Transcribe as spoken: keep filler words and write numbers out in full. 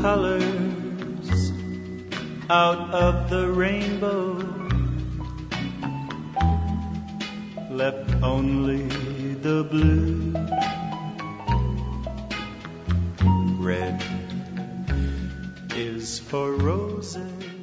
colors out of the rainbow, left only the blue. Red is for roses,